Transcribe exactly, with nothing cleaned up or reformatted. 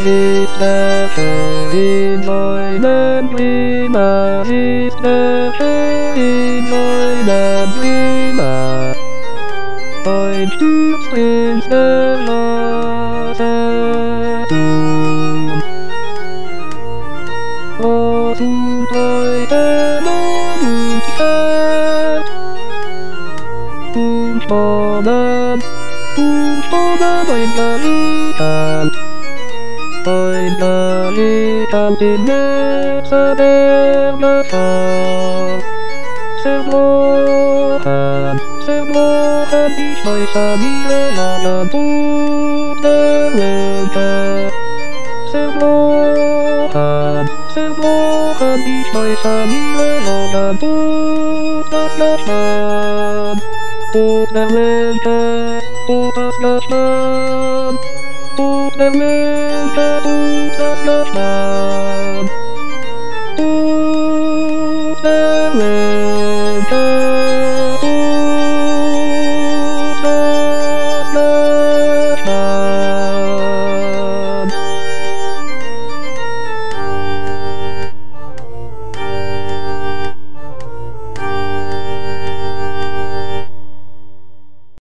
is the enjoyment prima is the enjoyment prima. Point to springs the lost doom. Oh, to toy the moon cat. Boom for the boom for the in the weekend. In the weekend in Mexico. Seblohan, seblohan di Samira Puta Winter. Seblohan, seblohan di Samira Puta Skashman. Puta Winter, Puta Skashman. Puta Winter, Puta Skashman.